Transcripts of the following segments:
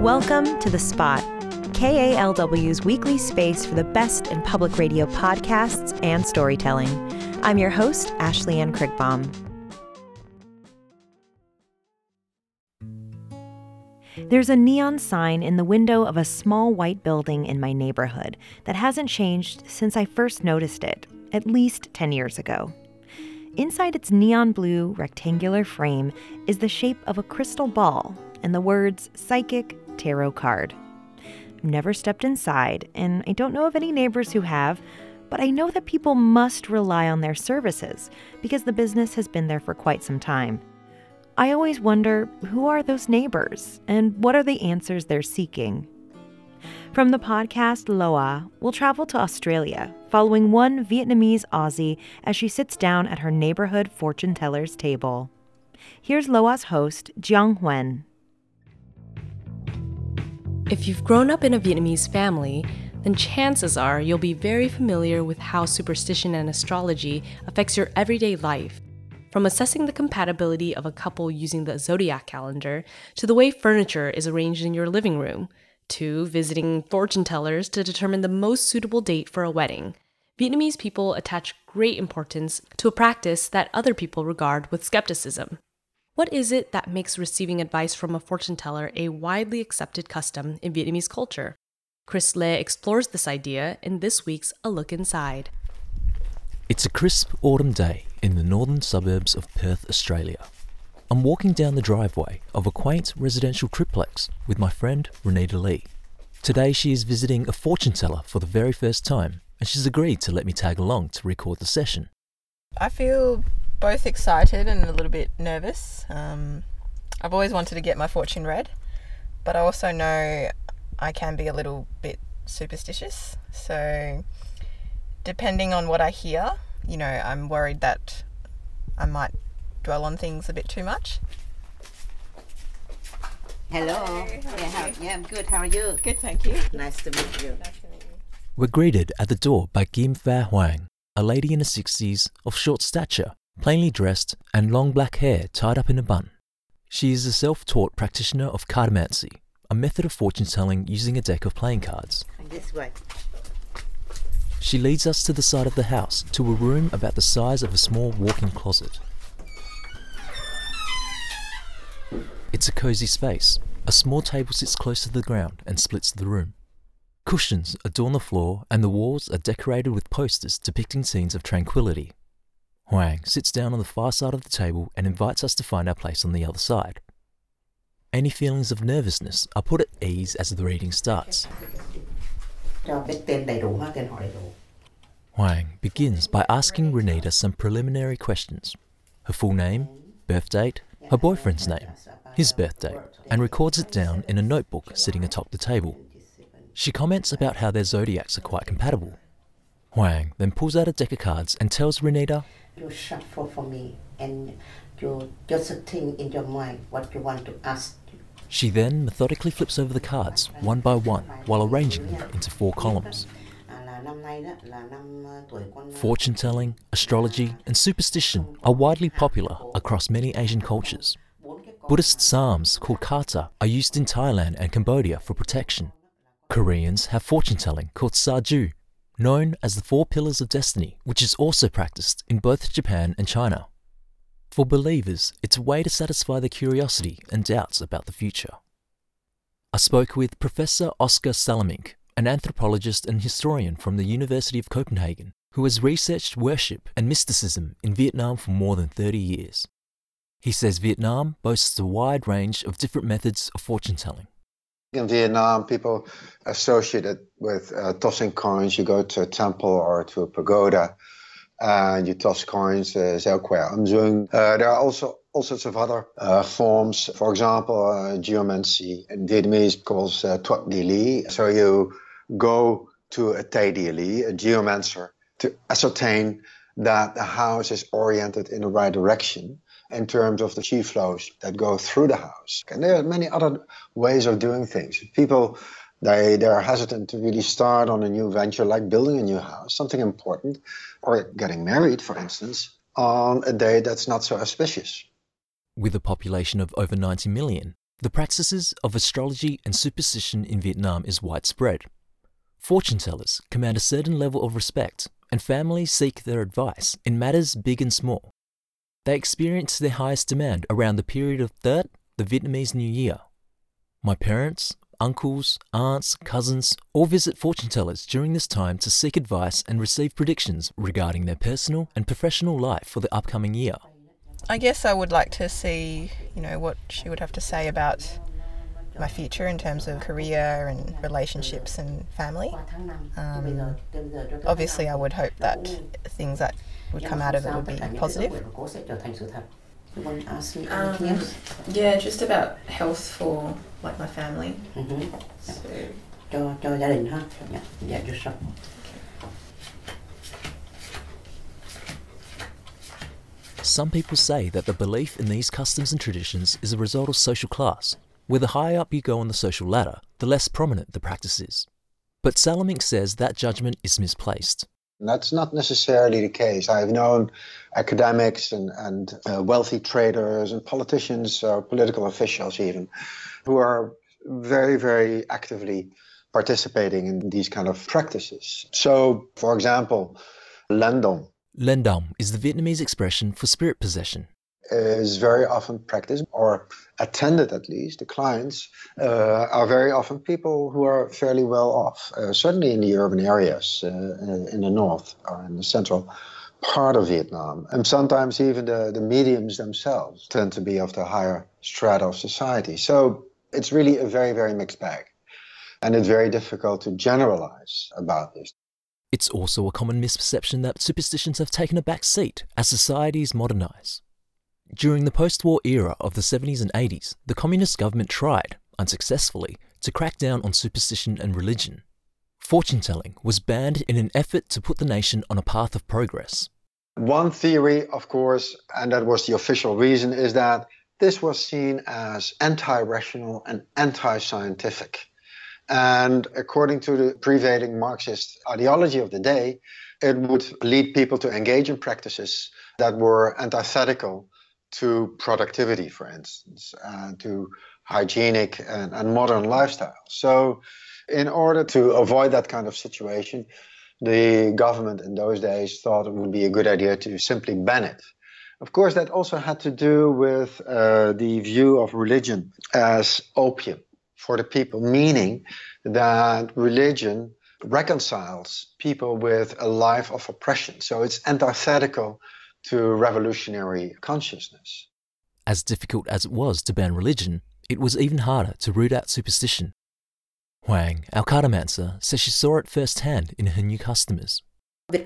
Welcome to The Spot, KALW's weekly space for the best in public radio podcasts and storytelling. I'm your host, Ashley Ann Krigbaum. There's a neon sign in the window of a small white building in my neighborhood that hasn't changed since I first noticed it, at least 10 years ago. Inside its neon blue rectangular frame is the shape of a crystal ball and the words Psychic Tarot Card. I've never stepped inside, and I don't know of any neighbors who have, but I know that people must rely on their services because the business has been there for quite some time. I always wonder, who are those neighbors, and what are the answers they're seeking? From the podcast Loa, we'll travel to Australia, following one Vietnamese Aussie as she sits down at her neighborhood fortune teller's table. Here's Loa's host, Giang Nguyen. If you've grown up in a Vietnamese family, then chances are you'll be very familiar with how superstition and astrology affects your everyday life. From assessing the compatibility of a couple using the zodiac calendar, to the way furniture is arranged in your living room, to visiting fortune tellers to determine the most suitable date for a wedding, Vietnamese people attach great importance to a practice that other people regard with skepticism. What is it that makes receiving advice from a fortune teller a widely accepted custom in Vietnamese culture? Chris Le explores this idea in this week's A Look Inside. It's a crisp autumn day in the northern suburbs of Perth, Australia. I'm walking down the driveway of a quaint residential triplex with my friend Renita Lee. Today she is visiting a fortune teller for the very first time, and she's agreed to let me tag along to record the session. I feel both excited and a little bit nervous. I've always wanted to get my fortune read, but I also know I can be a little bit superstitious. So depending on what I hear, I'm worried that I might dwell on things a bit too much. Hello. Yeah, I'm good. How are you? Good, thank you. Nice to meet you. We're greeted at the door by Kim Pha Hoang, a lady in her 60s of short stature, plainly dressed and long black hair tied up in a bun. She is a self-taught practitioner of cardmancy, a method of fortune-telling using a deck of playing cards. This way. She leads us to the side of the house, to a room about the size of a small walk-in closet. It's a cozy space. A small table sits close to the ground and splits the room. Cushions adorn the floor, and the walls are decorated with posters depicting scenes of tranquility. Hoang sits down on the far side of the table and invites us to find our place on the other side. Any feelings of nervousness are put at ease as the reading starts. Hoang begins by asking Renita some preliminary questions. Her full name, birth date, her boyfriend's name, his birth date, and records it down in a notebook sitting atop the table. She comments about how their zodiacs are quite compatible. Hoang then pulls out a deck of cards and tells Renita, You shuffle for me and you just think in your mind what you want to ask. She then methodically flips over the cards one by one while arranging them into 4 columns. Fortune-telling, astrology, and superstition are widely popular across many Asian cultures. Buddhist psalms called kata are used in Thailand and Cambodia for protection. Koreans have fortune-telling called Saju, known as the 4 Pillars of Destiny, which is also practiced in both Japan and China. For believers, it's a way to satisfy their curiosity and doubts about the future. I spoke with Professor Oscar Salamink, an anthropologist and historian from the University of Copenhagen, who has researched worship and mysticism in Vietnam for more than 30 years. He says Vietnam boasts a wide range of different methods of fortune-telling. In Vietnam, people associate it with tossing coins. You go to a temple or to a pagoda and you toss coins. There are also all sorts of other forms. For example, geomancy. In Vietnamese calls Tuat Di Li. So you go to a Tay Di Li, a geomancer, to ascertain that the house is oriented in the right direction in terms of the chi flows that go through the house. And there are many other ways of doing things. People, they're hesitant to really start on a new venture like building a new house, something important, or getting married, for instance, on a day that's not so auspicious. With a population of over 90 million, The practices of astrology and superstition in Vietnam is widespread. Fortune tellers command a certain level of respect, and families seek their advice in matters big and small. They experience their highest demand around the period of Tết, the Vietnamese New Year. My parents, uncles, aunts, cousins all visit fortune tellers during this time to seek advice and receive predictions regarding their personal and professional life for the upcoming year. I guess I would like to see, what she would have to say about my future in terms of career and relationships and family. Obviously, I would hope that things that would come out of it would be positive. You want to ask me anything else? Yeah, just about health for my family. Cho gia đình ha. Dạ, yourself. Some people say that the belief in these customs and traditions is a result of social class, where the higher up you go on the social ladder, the less prominent the practice is. But Salamink says that judgment is misplaced. That's not necessarily the case. I've known academics and wealthy traders and politicians, political officials even, who are very, very actively participating in these kind of practices. So, for example, Lendom Lendom is the Vietnamese expression for spirit possession. Is very often practiced, or attended at least. The clients are very often people who are fairly well off, certainly in the urban areas in the north or in the central part of Vietnam. And sometimes even the mediums themselves tend to be of the higher strata of society. So it's really a very, very mixed bag. And it's very difficult to generalize about this. It's also a common misperception that superstitions have taken a back seat as societies modernize. During the post-war era of the 70s and 80s, the communist government tried, unsuccessfully, to crack down on superstition and religion. Fortune-telling was banned in an effort to put the nation on a path of progress. One theory, of course, and that was the official reason, is that this was seen as anti-rational and anti-scientific. And according to the prevailing Marxist ideology of the day, it would lead people to engage in practices that were antithetical to productivity, for instance, to hygienic and modern lifestyle. So in order to avoid that kind of situation, the government in those days thought it would be a good idea to simply ban it. Of course, that also had to do with the view of religion as opium for the people, meaning that religion reconciles people with a life of oppression. So it's antithetical to revolutionary consciousness. As difficult as it was to ban religion, it was even harder to root out superstition. Huang, our cartomancer, says she saw it firsthand in her new customers. The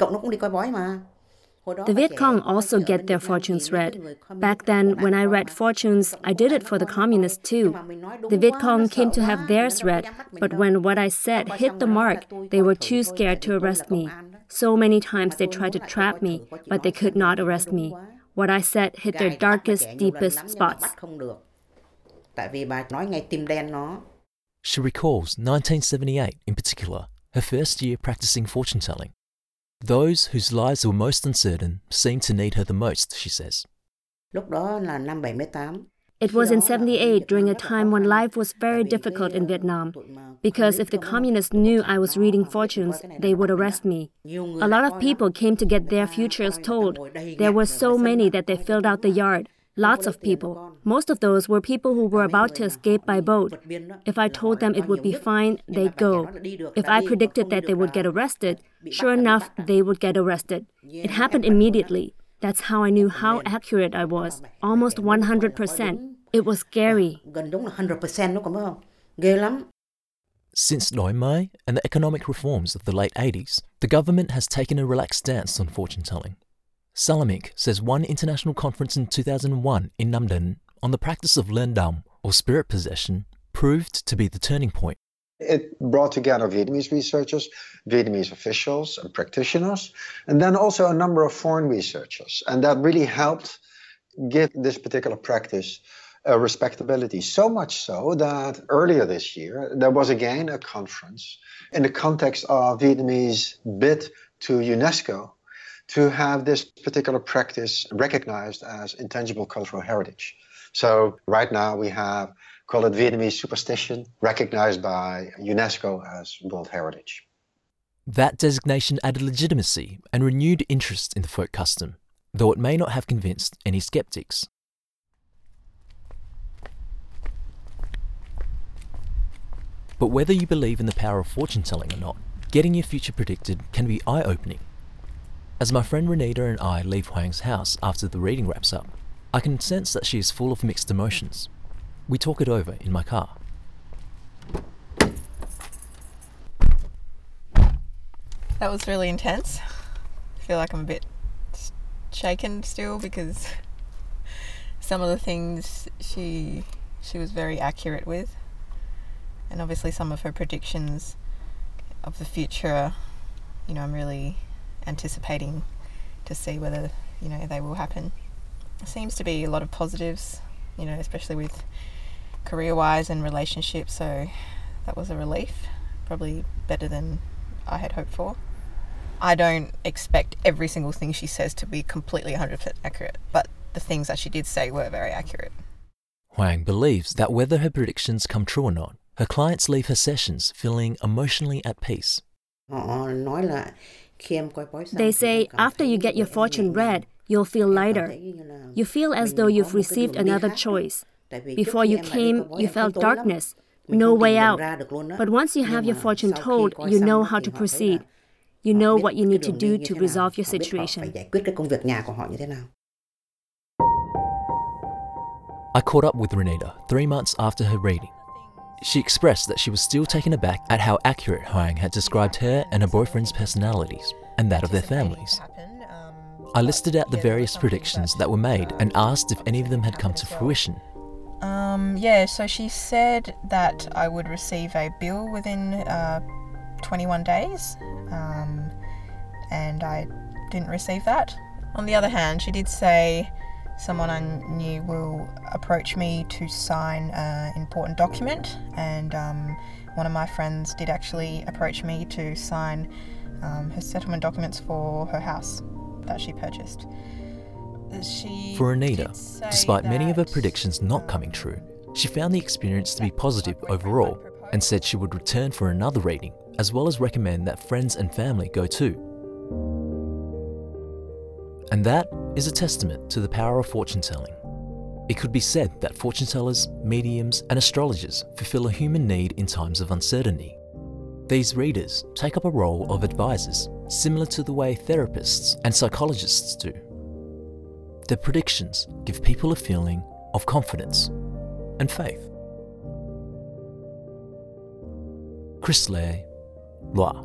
Viet Cong also get their fortunes read. Back then, when I read fortunes, I did it for the communists too. The Viet Cong came to have theirs read, but when what I said hit the mark, they were too scared to arrest me. So many times they tried to trap me, but they could not arrest me. What I said hit their darkest, deepest spots. She recalls 1978 in particular, her first year practicing fortune-telling. Those whose lives were most uncertain seemed to need her the most, she says. It was in 78, during a time when life was very difficult in Vietnam. Because if the communists knew I was reading fortunes, they would arrest me. A lot of people came to get their futures told. There were so many that they filled out the yard. Lots of people. Most of those were people who were about to escape by boat. If I told them it would be fine, they'd go. If I predicted that they would get arrested, sure enough, they would get arrested. It happened immediately. That's how I knew how accurate I was. Almost 100%. It was scary. Since Doi Mai and the economic reforms of the late 80s, the government has taken a relaxed stance on fortune-telling. Salamink says one international conference in 2001 in Nam Dinh on the practice of Lendam, or spirit possession, proved to be the turning point. It brought together Vietnamese researchers, Vietnamese officials and practitioners, and then also a number of foreign researchers. And that really helped give this particular practice a respectability. So much so that earlier this year, there was again a conference in the context of Vietnamese bid to UNESCO to have this particular practice recognized as intangible cultural heritage. So right now we have call it Vietnamese superstition, recognized by UNESCO as World Heritage. That designation added legitimacy and renewed interest in the folk custom, though it may not have convinced any skeptics. But whether you believe in the power of fortune-telling or not, getting your future predicted can be eye-opening. As my friend Renita and I leave Hoang's house after the reading wraps up, I can sense that she is full of mixed emotions. We talk it over in my car. That was really intense. I feel like I'm a bit shaken still because some of the things she was very accurate with, and obviously some of her predictions of the future, I'm really anticipating to see whether, they will happen. There seems to be a lot of positives, especially with career-wise and relationships, so that was a relief, probably better than I had hoped for. I don't expect every single thing she says to be completely 100% accurate, but the things that she did say were very accurate. Hoang believes that whether her predictions come true or not, her clients leave her sessions feeling emotionally at peace. They say after you get your fortune read, you'll feel lighter. You feel as though you've received another choice. Before you came, you felt darkness, no way out. But once you have your fortune told, you know how to proceed. You know what you need to do to resolve your situation. I caught up with Renita 3 months after her reading. She expressed that she was still taken aback at how accurate Hoang had described her and her boyfriend's personalities and that of their families. I listed out the various predictions that were made and asked if any of them had come to fruition. So she said that I would receive a bill within 21 days, and I didn't receive that. On the other hand, she did say someone I knew will approach me to sign an important document, and one of my friends did actually approach me to sign her settlement documents for her house that she purchased. For Anita, despite many of her predictions not coming true, she found the experience to be positive overall and said she would return for another reading, as well as recommend that friends and family go too. And that is a testament to the power of fortune-telling. It could be said that fortune-tellers, mediums, and astrologers fulfill a human need in times of uncertainty. These readers take up a role of advisors, similar to the way therapists and psychologists do. Their predictions give people a feeling of confidence and faith. Chris Lay, Loa.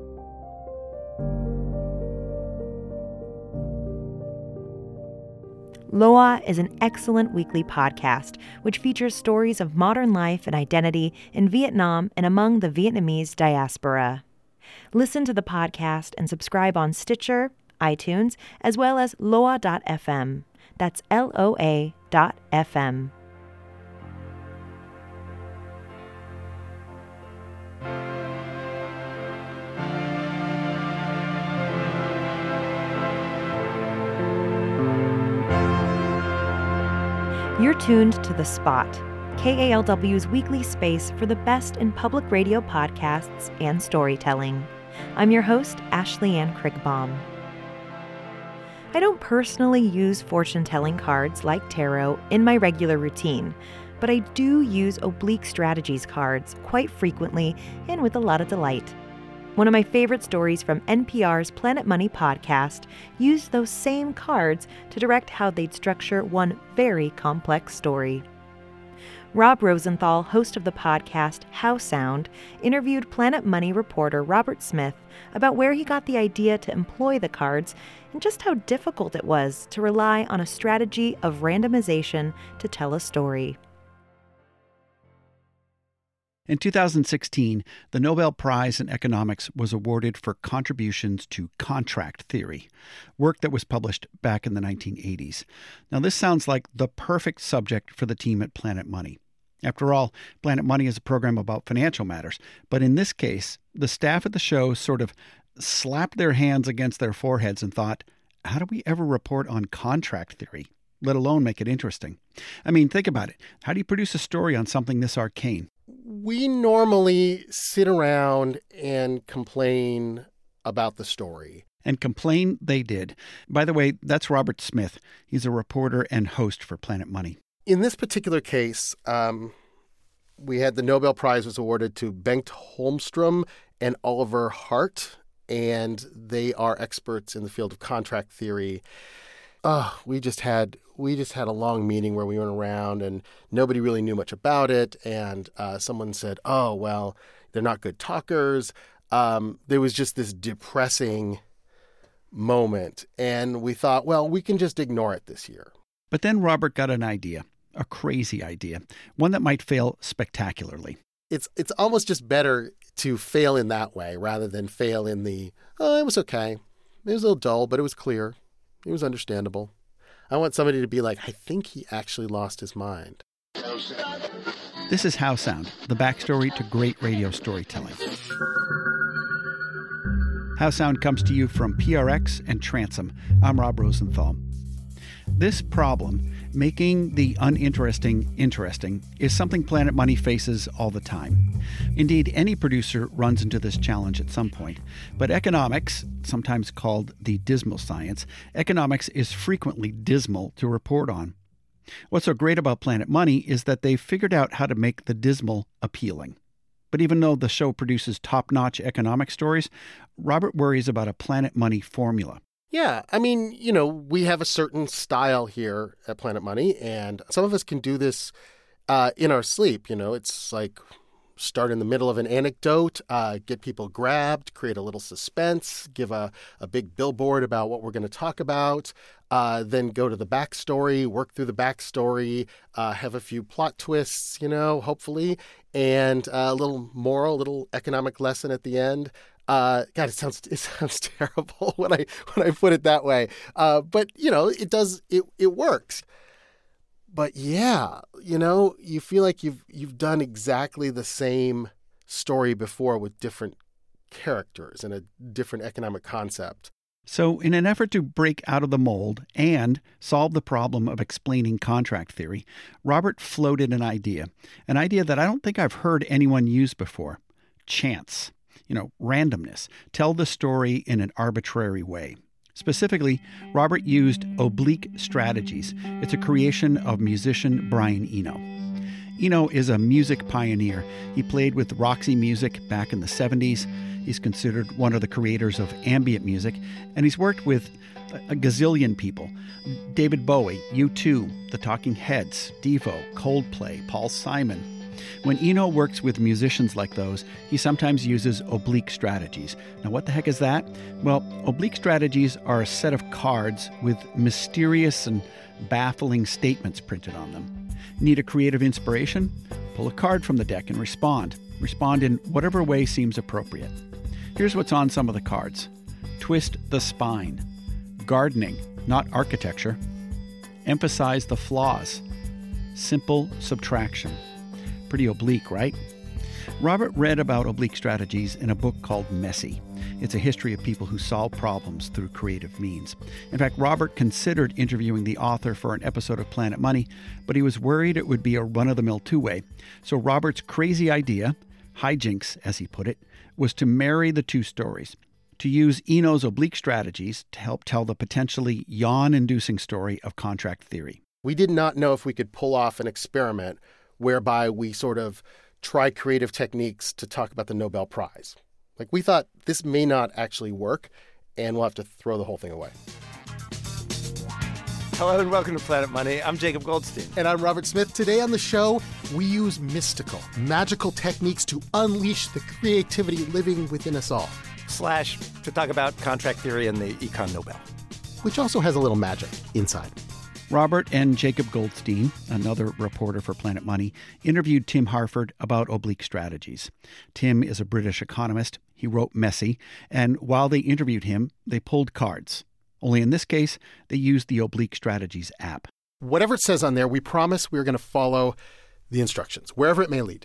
Loa is an excellent weekly podcast which features stories of modern life and identity in Vietnam and among the Vietnamese diaspora. Listen to the podcast and subscribe on Stitcher, iTunes, as well as loa.fm. That's LOA.fm. You're tuned to The Spot, KALW's weekly space for the best in public radio podcasts and storytelling. I'm your host, Ashley Ann Krigbaum. I don't personally use fortune-telling cards like tarot in my regular routine, but I do use oblique strategies cards quite frequently and with a lot of delight. One of my favorite stories from NPR's Planet Money podcast used those same cards to direct how they'd structure one very complex story. Rob Rosenthal, host of the podcast How Sound, interviewed Planet Money reporter Robert Smith about where he got the idea to employ the cards and just how difficult it was to rely on a strategy of randomization to tell a story. In 2016, the Nobel Prize in Economics was awarded for contributions to contract theory, work that was published back in the 1980s. Now, this sounds like the perfect subject for the team at Planet Money. After all, Planet Money is a program about financial matters, but in this case, the staff at the show sort of slapped their hands against their foreheads and thought, how do we ever report on contract theory? let alone make it interesting. I mean, think about it. How do you produce a story on something this arcane? We normally sit around and complain about the story. And complain they did. By the way, that's Robert Smith. He's a reporter and host for Planet Money. In this particular case, we had the Nobel Prize was awarded to Bengt Holmström and Oliver Hart, and they are experts in the field of contract theory. We just had a long meeting where we went around and nobody really knew much about it. And someone said, "Oh, well, they're not good talkers." There was just this depressing moment, and we thought, well, we can just ignore it this year. But then Robert got an idea, a crazy idea, one that might fail spectacularly. It's almost just better to fail in that way rather than fail in the, it was okay. It was a little dull, but it was clear. It was understandable. I want somebody to be like, I think he actually lost his mind. This is How Sound, the backstory to great radio storytelling. How Sound comes to you from PRX and Transom. I'm Rob Rosenthal. This problem, making the uninteresting interesting, is something Planet Money faces all the time. Indeed, any producer runs into this challenge at some point. But economics, sometimes called the dismal science, economics is frequently dismal to report on. What's so great about Planet Money is that they've figured out how to make the dismal appealing. But even though the show produces top-notch economic stories, Robert worries about a Planet Money formula. Yeah, I mean, we have a certain style here at Planet Money, and some of us can do this in our sleep. It's like start in the middle of an anecdote, get people grabbed, create a little suspense, give a big billboard about what we're going to talk about, then go to the backstory, work through the backstory, have a few plot twists, hopefully, and a little moral, a little economic lesson at the end. God, it sounds terrible when I put it that way. But it works. But yeah, you feel like you've done exactly the same story before with different characters and a different economic concept. So in an effort to break out of the mold and solve the problem of explaining contract theory, Robert floated an idea that I don't think I've heard anyone use before: chance. Randomness. Tell the story in an arbitrary way. Specifically, Robert used oblique strategies. It's a creation of musician Brian Eno. Eno is a music pioneer. He played with Roxy Music back in the 70s. He's considered one of the creators of ambient music, and he's worked with a gazillion people. David Bowie, U2, The Talking Heads, Devo, Coldplay, Paul Simon. When Eno works with musicians like those, he sometimes uses oblique strategies. Now, what the heck is that? Well, oblique strategies are a set of cards with mysterious and baffling statements printed on them. Need a creative inspiration? Pull a card from the deck and respond. Respond in whatever way seems appropriate. Here's what's on some of the cards. Twist the spine. Gardening, not architecture. Emphasize the flaws. Simple subtraction. Pretty oblique, right? Robert read about oblique strategies in a book called Messy. It's a history of people who solve problems through creative means. In fact, Robert considered interviewing the author for an episode of Planet Money, but he was worried it would be a run-of-the-mill two-way. So Robert's crazy idea, hijinks as he put it, was to marry the two stories, to use Eno's oblique strategies to help tell the potentially yawn-inducing story of contract theory. We did not know if we could pull off an experiment whereby we sort of try creative techniques to talk about the Nobel Prize. We thought this may not actually work, and we'll have to throw the whole thing away. Hello and welcome to Planet Money. I'm Jacob Goldstein. And I'm Robert Smith. Today on the show, we use mystical, magical techniques to unleash the creativity living within us all. / to talk about contract theory and the Econ Nobel. Which also has a little magic inside. Robert and Jacob Goldstein, another reporter for Planet Money, interviewed Tim Harford about oblique strategies. Tim is a British economist. He wrote Messy, and while they interviewed him, they pulled cards. Only in this case, they used the Oblique Strategies app. Whatever it says on there, we promise we're going to follow the instructions, wherever it may lead.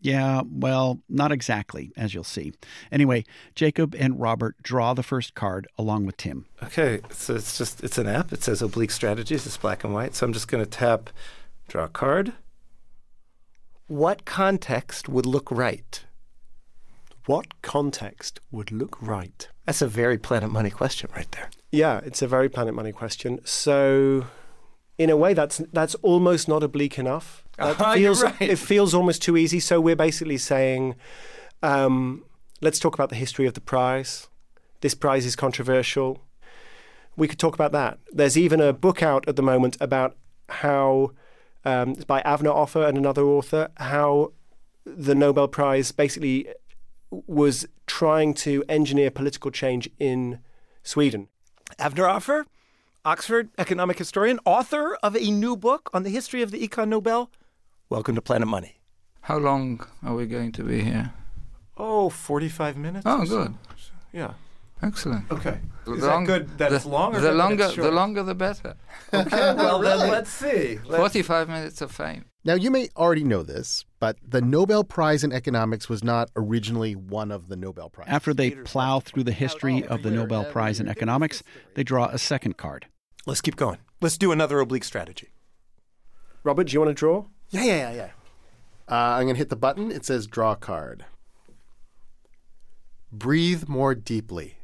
Yeah, well, not exactly, as you'll see. Anyway, Jacob and Robert draw the first card along with Tim. Okay, so it's an app. It says Oblique Strategies. It's black and white. So I'm just going to tap draw a card. What context would look right? What context would look right? That's a very Planet Money question right there. Yeah, it's a very Planet Money question. So, in a way, that's almost not oblique enough. You're right. It feels almost too easy. So we're basically saying, let's talk about the history of the prize. This prize is controversial. We could talk about that. There's even a book out at the moment about how, it's by Avner Offer and another author, how the Nobel Prize basically was trying to engineer political change in Sweden. Avner Offer, Oxford economic historian, author of a new book on the history of the Econ Nobel. Welcome to Planet Money. How long are we going to be here? 45 minutes. Oh, good. Yeah. Excellent. Okay. Is that good that it's long or the good longer, that it's short? The longer the better. Okay, well then let's see. 45 minutes of fame. Now, you may already know this, but the Nobel Prize in Economics was not originally one of the Nobel Prizes. After they plow through the history of the Nobel Prize in Economics, they draw a second card. Let's keep going. Let's do another oblique strategy. Robert, do you want to draw? Yeah. I'm going to hit the button. It says draw card. Breathe more deeply.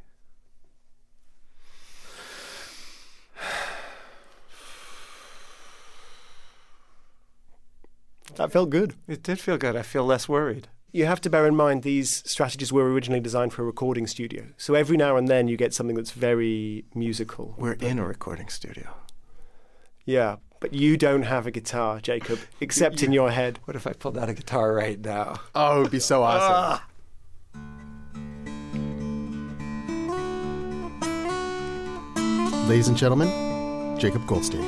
That felt good. It did feel good. I feel less worried. You have to bear in mind these strategies were originally designed for a recording studio. So every now and then you get something that's very musical. We're in a recording studio. Yeah, but you don't have a guitar, Jacob, except in your head. What if I pulled out a guitar right now? Oh, it would be so awesome. Ladies and gentlemen, Jacob Goldstein.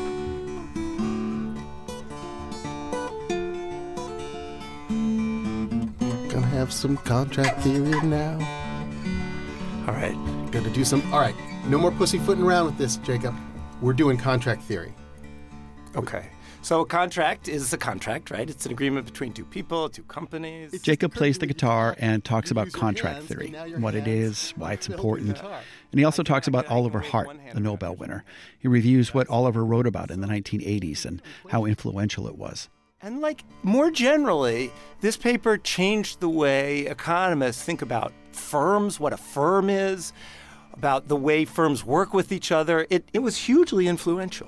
Gonna have some contract theory now. All right. Gonna do some... All right, no more pussyfooting around with this, Jacob. We're doing contract theory. Okay. So a contract is a contract, right? It's an agreement between two people, two companies. Jacob plays the guitar and talks about contract theory, what it is, why it's important. And he also talks about Oliver Hart, the Nobel winner. He reviews what Oliver wrote about in the 1980s and how influential it was. And more generally, this paper changed the way economists think about firms, what a firm is, about the way firms work with each other. It was hugely influential.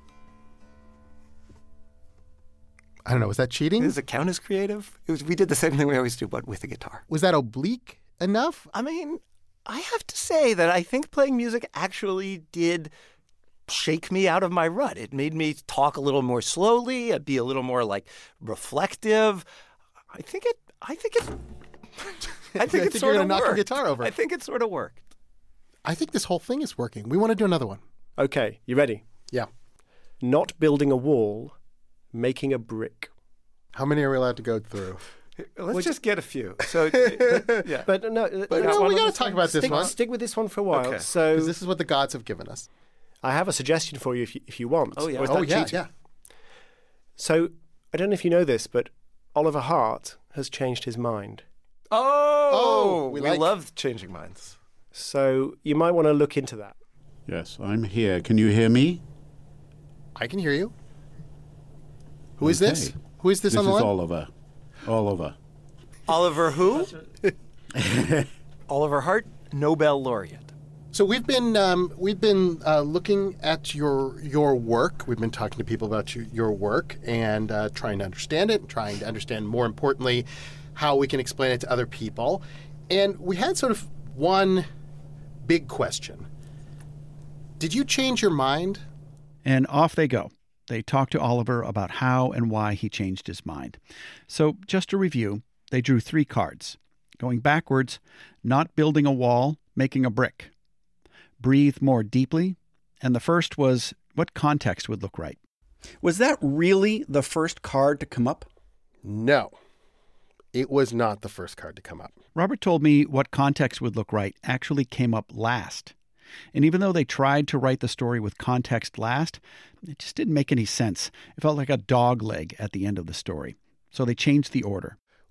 I don't know, was that cheating? Does it count as creative? We did the same thing we always do, but with a guitar. Was that oblique enough? I mean, I have to say that I think playing music actually did shake me out of my rut. It made me talk a little more slowly, be a little more reflective. I think it you're gonna knock your guitar over. I think it sort of worked. I think this whole thing is working. We want to do another one. Okay, you ready? Yeah. Not building a wall, making a brick. How many are we allowed to go through? Let's just get a few. So, yeah. But no, we got to talk about this one. Stick with this one for a while. Okay. So because this is what the gods have given us. I have a suggestion for you if you want. Oh, yeah. Or is that cheating? Yeah. So I don't know if you know this, but Oliver Hart has changed his mind. We love changing minds. So you might want to look into that. Yes, I'm here. Can you hear me? I can hear you. Who is this? Who is this on the line? This is Oliver. Oliver who? Oliver Hart, Nobel laureate. So we've been looking at your work. We've been talking to people about your work and trying to understand it, trying to understand, more importantly, how we can explain it to other people. And we had sort of one big question. Did you change your mind? And off they go. They talk to Oliver about how and why he changed his mind. So just to review, they drew 3 cards. Going backwards, not building a wall, making a brick. Breathe more deeply. And the first was what context would look right. Was that really the first card to come up? No. It was not the first card to come up. Robert told me what context would look right actually came up last. And even though they tried to write the story with context last, it just didn't make any sense. It felt like a dog leg at the end of the story. So they changed the order.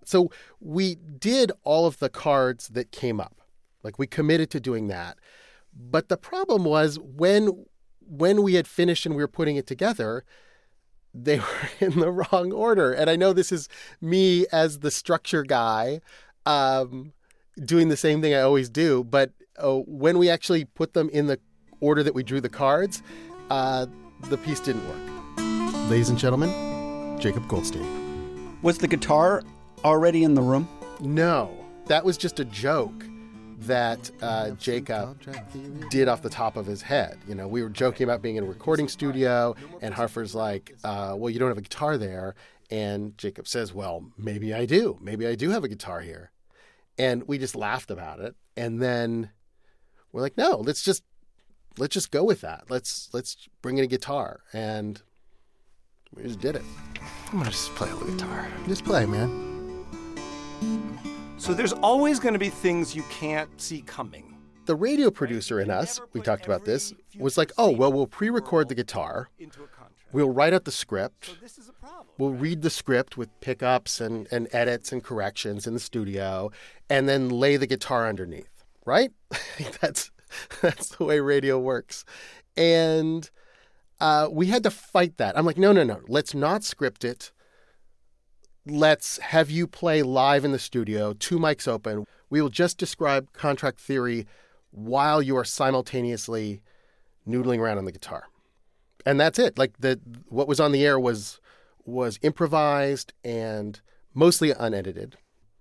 So we did all of the cards that came up. Like, we committed to doing that. But the problem was when we had finished and we were putting it together, they were in the wrong order. And I know this is me as the structure guy doing the same thing I always do. But when we actually put them in the order that we drew the cards, the piece didn't work. Ladies and gentlemen, Jacob Goldstein. Was the guitar already in the room? No, that was just a joke that Jacob did off the top of his head. You know, we were joking about being in a recording studio, and Harford's like, well, you don't have a guitar there. And Jacob says, well, maybe I do. Maybe I do have a guitar here. And we just laughed about it. And then we're like, no, let's just go with that. Let's bring in a guitar. And we just did it. I'm going to just play a little guitar. Just play, man. So there's always going to be things you can't see coming. The radio producer in us, we talked about this, was like, oh, well, we'll pre-record the guitar. We'll write out the script. We'll read the script with pickups and edits and corrections in the studio, and then lay the guitar underneath, right? That's the way radio works. And we had to fight that. I'm like, no. Let's not script it. Let's have you play live in the studio, 2 mics open. We will just describe contract theory while you are simultaneously noodling around on the guitar. And that's it. Like, what was on the air was improvised and mostly unedited.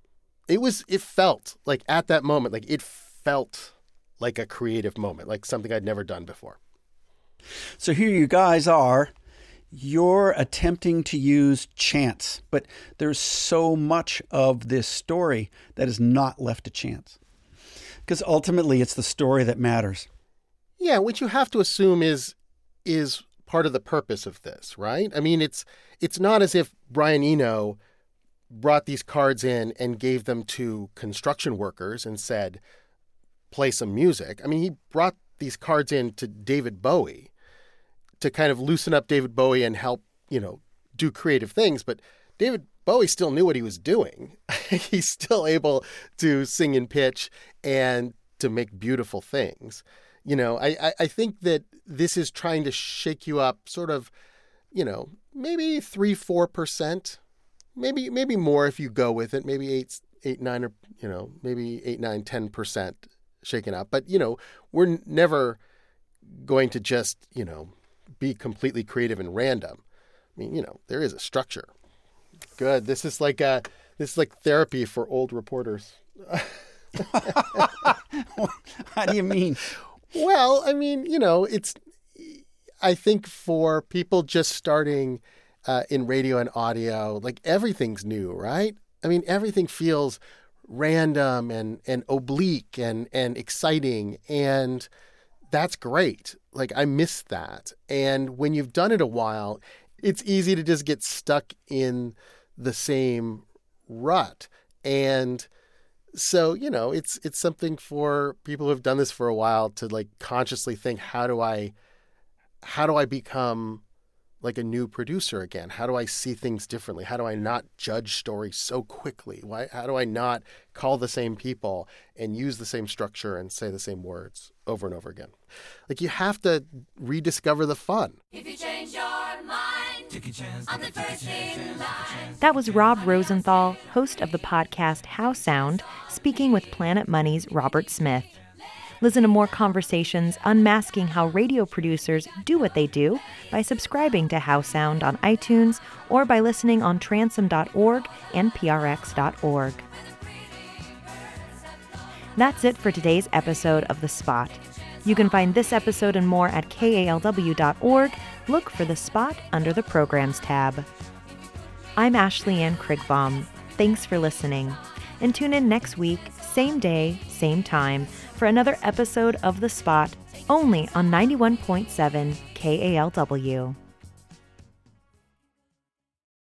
It felt like, at that moment, like it felt like a creative moment, like something I'd never done before. So here you guys are. You're attempting to use chance, but there's so much of this story that is not left to chance. Because ultimately, it's the story that matters. Yeah, what you have to assume is part of the purpose of this, right? I mean, it's not as if Brian Eno brought these cards in and gave them to construction workers and said, play some music. I mean, he brought these cards in to David Bowie to kind of loosen up David Bowie and help, do creative things. But David Bowie still knew what he was doing. He's still able to sing in pitch and to make beautiful things. I think that this is trying to shake you up sort of, maybe 3-4%, maybe more if you go with it, maybe 8, 9, or, maybe 8, 9, 10% shaken up. But, we're never going to just, be completely creative and random. I mean, there is a structure. Good. This is like therapy for old reporters. How do you mean? Well, I mean, I think for people just starting in radio and audio, like, everything's new, right? I mean, everything feels random and oblique and exciting, and that's great. Like, I miss that. And when you've done it a while, it's easy to just get stuck in the same rut. And so, it's something for people who have done this for a while to, like, consciously think, how do I become like a new producer again? How do I see things differently? How do I not judge stories so quickly? How do I not call the same people and use the same structure and say the same words over and over again? Like, you have to rediscover the fun. If you change your mind, take a chance, I'm the first in line. That was Rob Rosenthal, host of the podcast How Sound, speaking with Planet Money's Robert Smith. Listen to more conversations unmasking how radio producers do what they do by subscribing to How Sound on iTunes or by listening on transom.org and prx.org. That's it for today's episode of The Spot. You can find this episode and more at kalw.org. Look for The Spot under the Programs tab. I'm Ashley Ann Krigbaum. Thanks for listening. And tune in next week, same day, same time, for another episode of The Spot, only on 91.7 KALW.